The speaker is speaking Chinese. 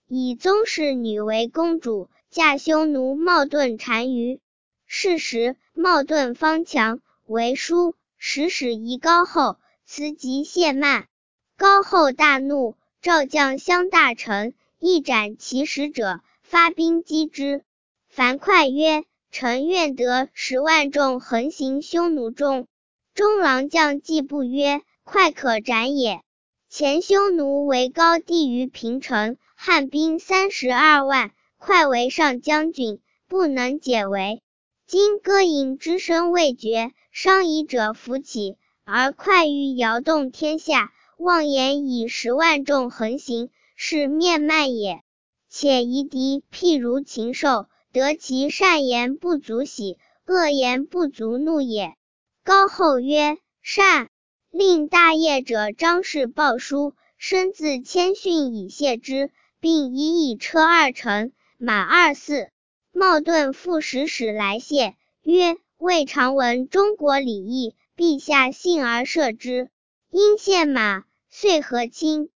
以宗室女为公主，嫁匈奴冒顿单于。是时，冒顿方强，为书，使疑高后，辞疾谢慢。高后大怒，召将乡大臣，一斩其使者，发兵击之。樊哙曰：臣愿得10万众横行匈奴中。中郎将季布曰：哙可斩也。前匈奴为高地于平城，汉兵32万，哙为上将军，不能解围。今歌营之声未绝，商夷者弗起，而哙欲摇动天下，妄言以10万众横行，是面慢也。且夷狄譬如禽兽，得其善言不足喜，恶言不足怒也。高后曰：善。令大业者张氏报书，身自谦逊以谢之，并以车2乘，马24。冒顿副使来谢，曰：未尝闻中国礼义，陛下信而赦之。因献马，遂和亲。